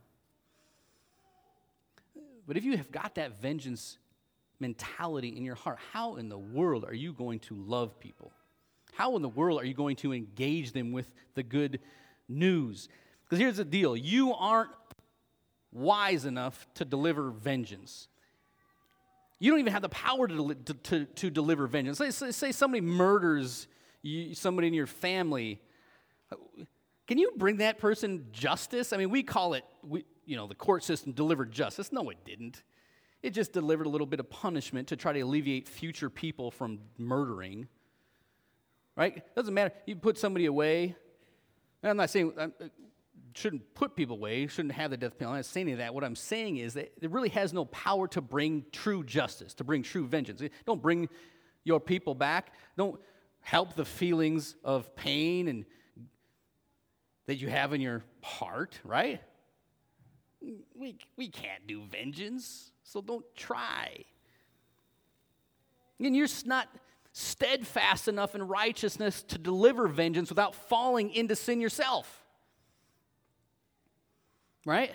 But if you have got that vengeance mentality in your heart, how in the world are you going to love people? How in the world are you going to engage them with the good news? Because here's the deal. You aren't wise enough to deliver vengeance. You don't even have the power to deliver vengeance. Say somebody murders somebody in your family. Can you bring that person justice? I mean, we call it, the court system delivered justice. No, it didn't. It just delivered a little bit of punishment to try to alleviate future people from murdering. Right? Doesn't matter. You put somebody away. And I'm not saying shouldn't put people away, shouldn't have the death penalty. I'm not saying any of that. What I'm saying is that it really has no power to bring true justice, to bring true vengeance. Don't bring your people back. Don't help the feelings of pain and that you have in your heart, right? We can't do vengeance, so don't try. And you're not steadfast enough in righteousness to deliver vengeance without falling into sin yourself. Right?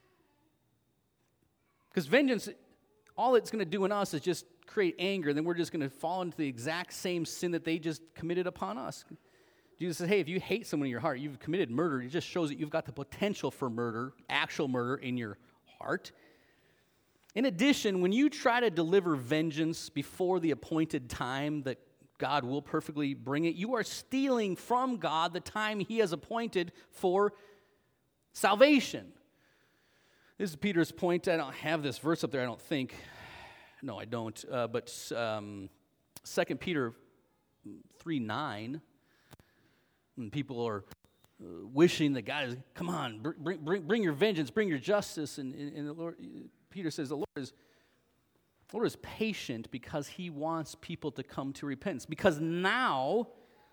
Because vengeance, all it's going to do in us is just create anger, and then we're just going to fall into the exact same sin that they just committed upon us. Jesus says, hey, if you hate someone in your heart, you've committed murder. It just shows that you've got the potential for murder, actual murder in your heart. In addition, when you try to deliver vengeance before the appointed time that God will perfectly bring it, you are stealing from God the time he has appointed for salvation. This is Peter's point. I don't have this verse up there, I don't think. No, I don't. But 2 Peter 3:9, when people are wishing that God is, come on, bring your vengeance, bring your justice. And the Lord, Peter says, the Lord is patient because he wants people to come to repentance. Because now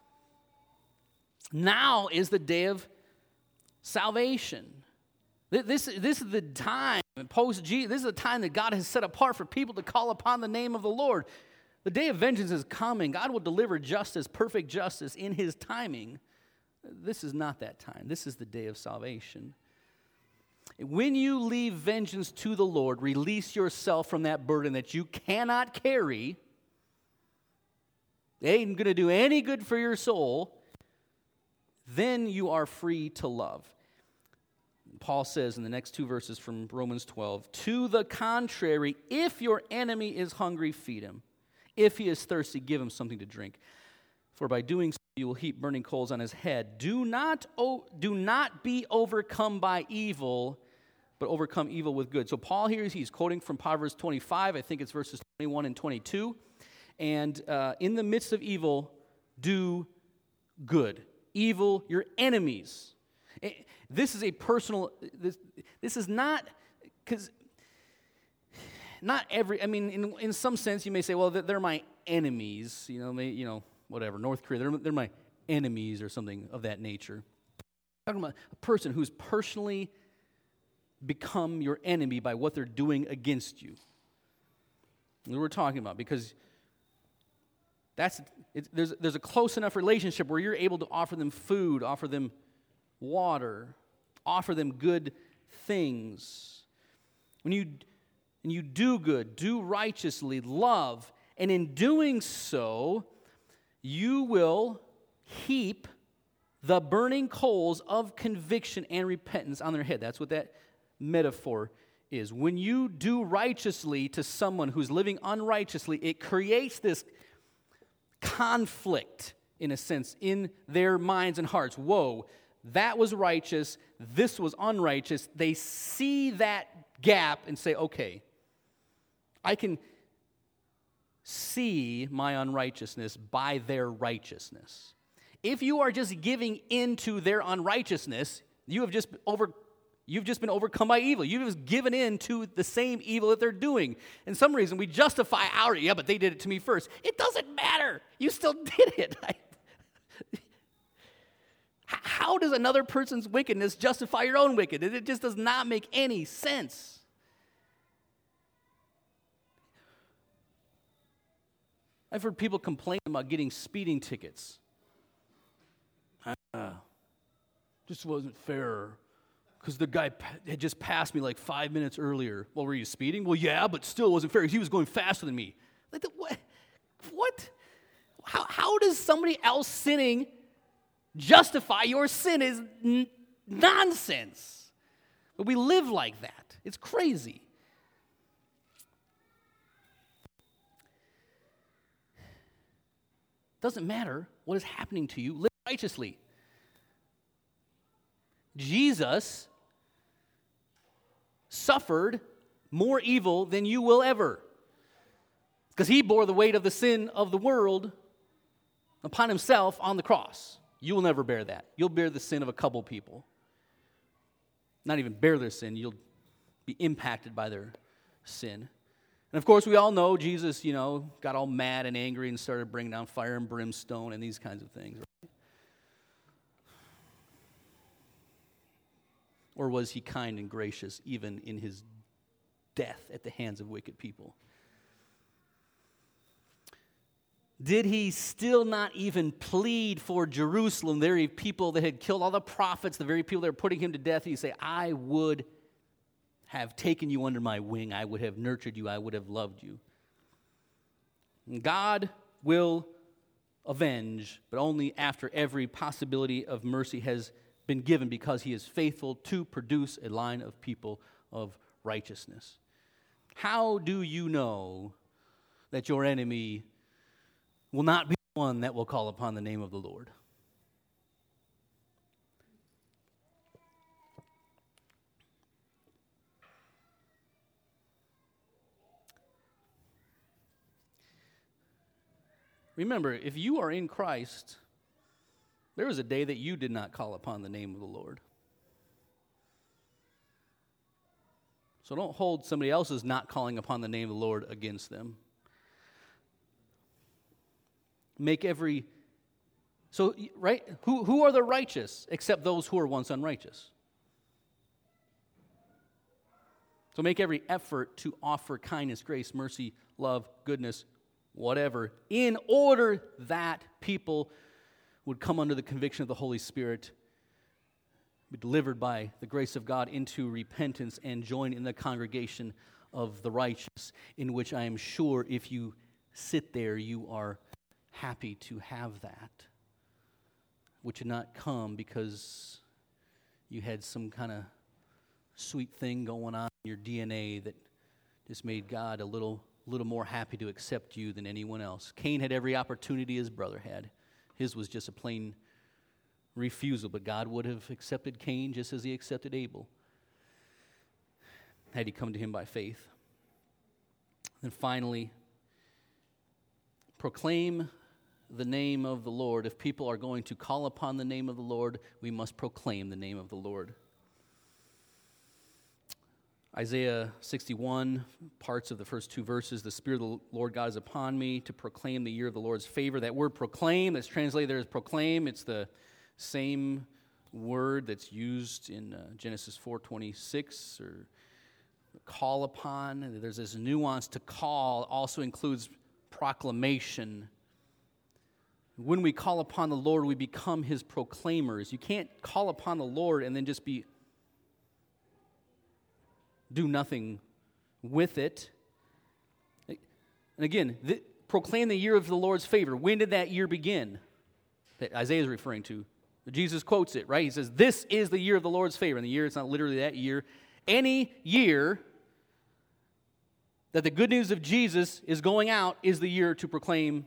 is the day of salvation. This is the time, post-Jesus, this is the time that God has set apart for people to call upon the name of the Lord. The day of vengeance is coming. God will deliver justice, perfect justice, in his timing. This is not that time. This is the day of salvation. When you leave vengeance to the Lord, release yourself from that burden that you cannot carry. It ain't going to do any good for your soul. Then you are free to love. Paul says in the next two verses from Romans 12, to the contrary, if your enemy is hungry, feed him. If he is thirsty, give him something to drink. For by doing so, you will heap burning coals on his head. Do not be overcome by evil, but overcome evil with good. So Paul here, he's quoting from Proverbs 25. I think it's verses 21 and 22. And in the midst of evil, do good. Evil, your enemies. This is a personal, this is not, because not every, I mean, in some sense you may say, well, they're my enemies, whatever, North Korea, they're my enemies or something of that nature. I'm talking about a person who's personally become your enemy by what they're doing against you. That's what we're talking about, because there's a close enough relationship where you're able to offer them food, offer them water, offer them good things. When you do good, do righteously, love, and in doing so, you will heap the burning coals of conviction and repentance on their head. That's what that metaphor is. When you do righteously to someone who's living unrighteously, it creates this conflict, in a sense, in their minds and hearts. Whoa, that was righteous, this was unrighteous. They see that gap and say, okay, I can see my unrighteousness by their righteousness. If you are just giving in to their unrighteousness, you've just been overcome by evil. You've just given in to the same evil that they're doing. In some reason, we justify our, but they did it to me first. It doesn't matter. You still did it. How does another person's wickedness justify your own wickedness? It just does not make any sense. I've heard people complain about getting speeding tickets. Just wasn't fair because the guy had just passed me like 5 minutes earlier. Well, were you speeding? Well, yeah, but still wasn't fair because he was going faster than me. Like, what? How does somebody else sinning justify your sin? Is nonsense. But we live like that. It's crazy. Doesn't matter what is happening to you. Live righteously. Jesus suffered more evil than you will ever, because he bore the weight of the sin of the world upon himself on the cross. You will never bear that. You'll bear the sin of a couple people. Not even bear their sin. You'll be impacted by their sin. And of course, we all know Jesus, got all mad and angry and started bringing down fire and brimstone and these kinds of things. Right? Or was he kind and gracious even in his death at the hands of wicked people? Did he still not even plead for Jerusalem, the very people that had killed all the prophets, the very people that were putting him to death? He say, I would have taken you under my wing. I would have nurtured you. I would have loved you. And God will avenge, but only after every possibility of mercy has been given, because he is faithful to produce a line of people of righteousness. How do you know that your enemy will not be the one that will call upon the name of the Lord? Remember, if you are in Christ, there was a day that you did not call upon the name of the Lord. So don't hold somebody else's not calling upon the name of the Lord against them. Right? Who are the righteous except those who are once unrighteous? So make every effort to offer kindness, grace, mercy, love, goodness, whatever, in order that people would come under the conviction of the Holy Spirit, be delivered by the grace of God into repentance, and join in the congregation of the righteous, in which I am sure if you sit there, you are happy to have that, which did not come because you had some kind of sweet thing going on in your DNA that just made God a little more happy to accept you than anyone else. Cain had every opportunity his brother had. His was just a plain refusal, but God would have accepted Cain just as he accepted Abel had he come to him by faith. And finally, proclaim the name of the Lord. If people are going to call upon the name of the Lord, we must proclaim the name of the Lord. Isaiah 61, parts of the first two verses, the Spirit of the Lord God is upon me to proclaim the year of the Lord's favor. That word proclaim, that's translated there as proclaim, it's the same word that's used in Genesis 4:26, or call upon. There's this nuance to call, also includes proclamation. When we call upon the Lord, we become His proclaimers. You can't call upon the Lord and then just do nothing with it. And again, proclaim the year of the Lord's favor. When did that year begin that Isaiah is referring to? Jesus quotes it, right? He says, this is the year of the Lord's favor. And the year, it's not literally that year. Any year that the good news of Jesus is going out is the year to proclaim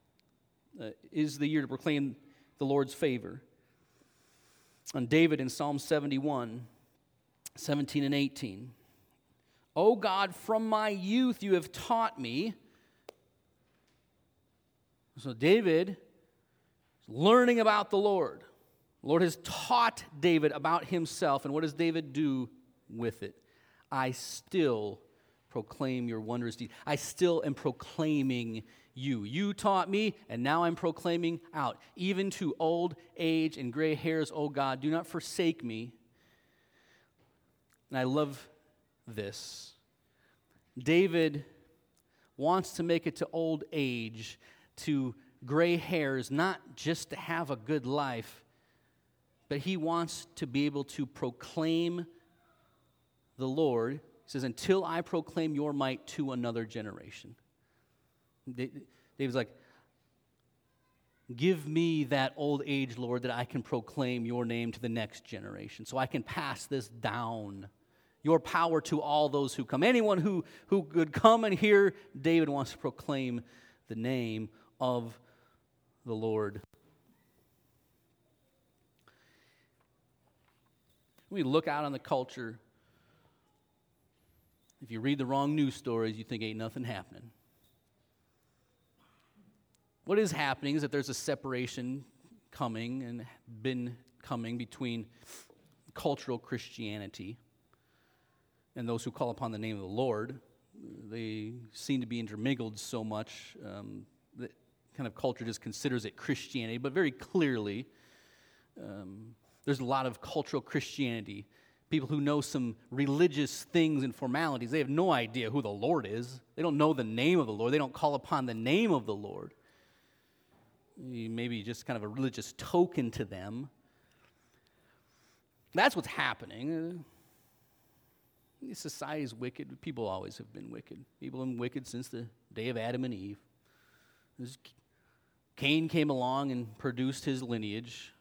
the Lord's favor. And David in Psalm 71, 17 and 18. O God, from my youth you have taught me. So David is learning about the Lord. The Lord has taught David about himself, and what does David do with it? I still proclaim your wondrous deeds. I still am proclaiming you. You taught me, and now I'm proclaiming out. Even to old age and gray hairs, O God, do not forsake me. And I love this. David wants to make it to old age, to gray hairs, not just to have a good life, but he wants to be able to proclaim the Lord. He says, until I proclaim your might to another generation. David's like, give me that old age, Lord, that I can proclaim your name to the next generation, so I can pass this down. Your power to all those who come. Anyone who could come and hear, David wants to proclaim the name of the Lord. We look out on the culture. If you read the wrong news stories, you think ain't nothing happening. What is happening is that there's a separation coming and been coming between cultural Christianity and those who call upon the name of the Lord. They seem to be intermingled so much that kind of culture just considers it Christianity, but very clearly there's a lot of cultural Christianity. People who know some religious things and formalities, they have no idea who the Lord is. They don't know the name of the Lord. They don't call upon the name of the Lord. Maybe just kind of a religious token to them. That's what's happening. Society is wicked. People always have been wicked. People have been wicked since the day of Adam and Eve. Cain came along and produced his lineage,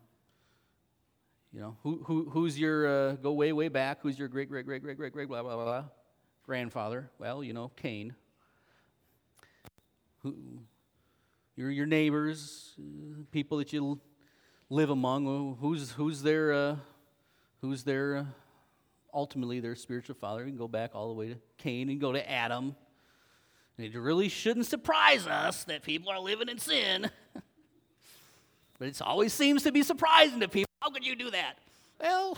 who's your, go way, way back, who's your great, blah, blah, blah, grandfather? Well, Cain. Your neighbors, people that you live among, who's their ultimately their spiritual father. You can go back all the way to Cain and go to Adam. And it really shouldn't surprise us that people are living in sin. But it always seems to be surprising to people. How could you do that? Well,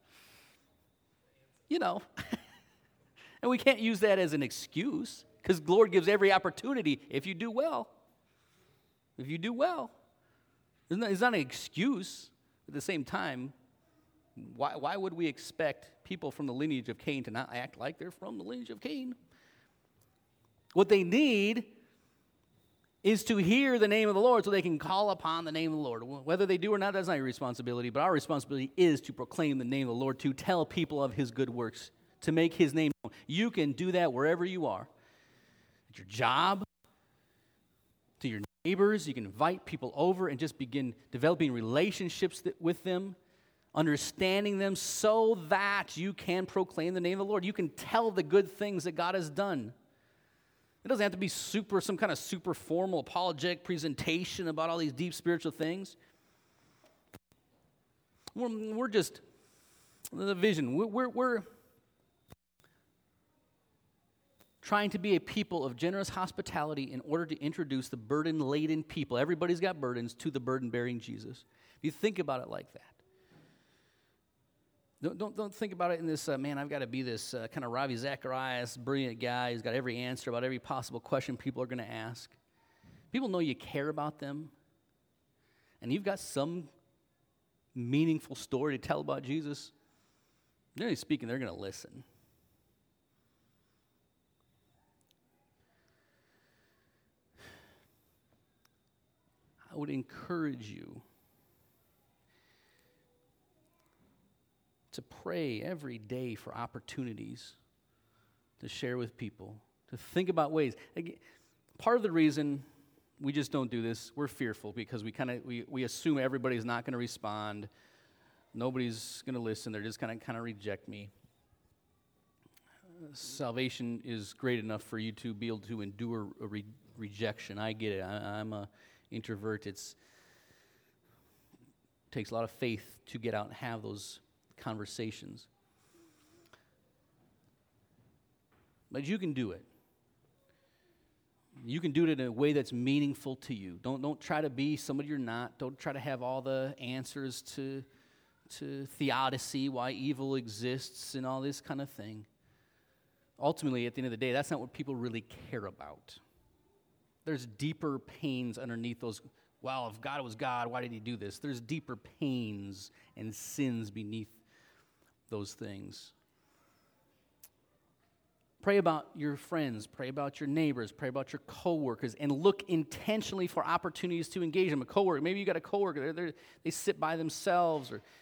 And we can't use that as an excuse, because the Lord gives every opportunity if you do well. If you do well. It's not an excuse. At the same time, why would we expect people from the lineage of Cain to not act like they're from the lineage of Cain? What they need is to hear the name of the Lord so they can call upon the name of the Lord. Whether they do or not, that's not your responsibility, but our responsibility is to proclaim the name of the Lord, to tell people of His good works, to make His name known. You can do that wherever you are. At your job, to your neighbors, you can invite people over and just begin developing relationships with them, understanding them so that you can proclaim the name of the Lord. You can tell the good things that God has done. It doesn't have to be some kind of super formal apologetic presentation about all these deep spiritual things. We're just the vision. We're trying to be a people of generous hospitality in order to introduce the burden-laden people. Everybody's got burdens, to the burden-bearing Jesus. If you think about it like that. Don't think about it in this, man, I've got to be this kind of Ravi Zacharias, brilliant guy who's got every answer about every possible question people are going to ask. People know you care about them, and you've got some meaningful story to tell about Jesus. Generally speaking, they're going to listen. I would encourage you to pray every day for opportunities to share with people, to think about ways. Again, part of the reason we just don't do this, we're fearful because we assume everybody's not going to respond, nobody's going to listen, they're just going to kind of reject me. Salvation is great enough for you to be able to endure a rejection. I get it. I'm a introvert. It takes a lot of faith to get out and have those conversations. But you can do it. You can do it in a way that's meaningful to you. Don't try to be somebody you're not. Don't try to have all the answers to theodicy, why evil exists and all this kind of thing. Ultimately, at the end of the day, that's not what people really care about. There's deeper pains underneath those. Well, if God was God, why did he do this? There's deeper pains and sins beneath those things. Pray about your friends, pray about your neighbors, pray about your coworkers, and look intentionally for opportunities to engage them. A coworker, maybe you got a coworker, they sit by themselves, or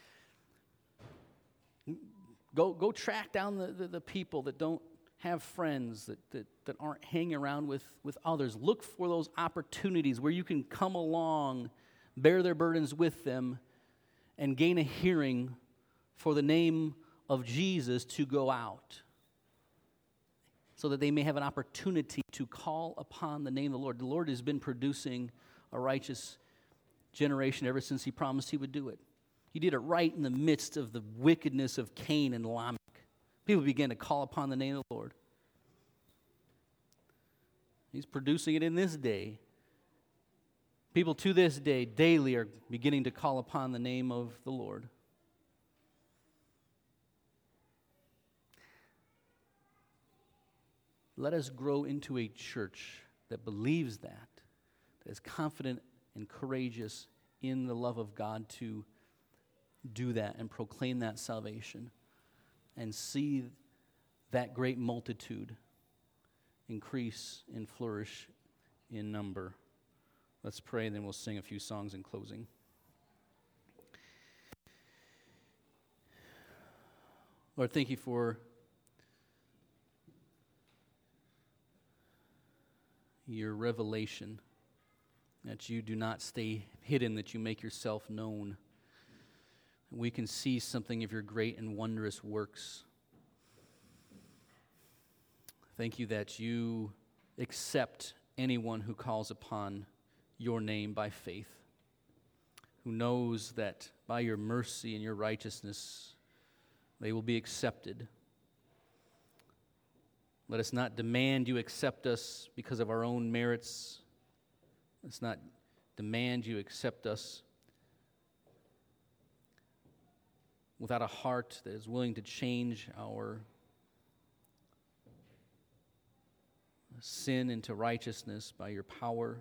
go track down the people that don't have friends, that aren't hanging around with others. Look for those opportunities where you can come along, bear their burdens with them, and gain a hearing for the name of Jesus to go out, so that they may have an opportunity to call upon the name of the Lord. The Lord has been producing a righteous generation ever since he promised he would do it. He did it right in the midst of the wickedness of Cain and Lamech. People began to call upon the name of the Lord. He's producing it in this day. People to this day, daily, are beginning to call upon the name of the Lord. Let us grow into a church that believes that is confident and courageous in the love of God to do that and proclaim that salvation, and see that great multitude increase and flourish in number. Let's pray, and then we'll sing a few songs in closing. Lord, thank you for your revelation, that you do not stay hidden, that you make yourself known. We can see something of your great and wondrous works. Thank you that you accept anyone who calls upon your name by faith, who knows that by your mercy and your righteousness they will be accepted. Let us not demand you accept us because of our own merits. Let's not demand you accept us without a heart that is willing to change our sin into righteousness by your power.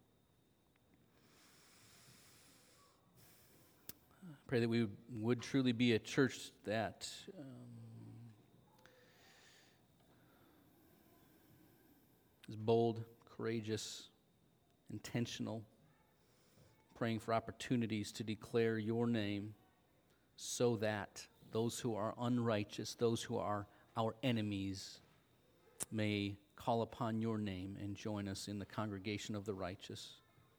I pray that we would truly be a church that is bold, courageous, intentional, praying for opportunities to declare your name, so that those who are unrighteous, those who are our enemies, may call upon your name and join us in the congregation of the righteous.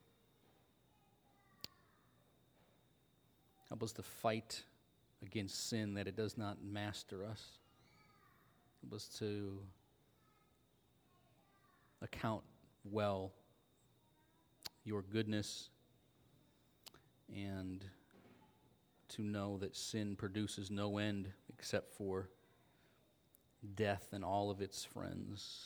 Help us to fight against sin, that it does not master us. Help us to account well your goodness, and to know that sin produces no end except for death and all of its friends.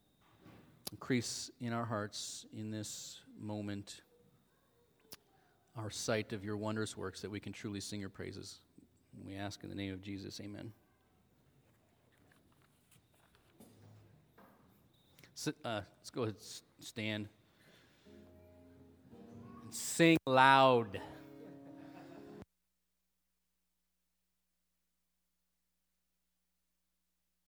Increase in our hearts in this moment our sight of your wondrous works, that we can truly sing your praises. We ask in the name of Jesus, amen. Let's go ahead and stand and sing loud.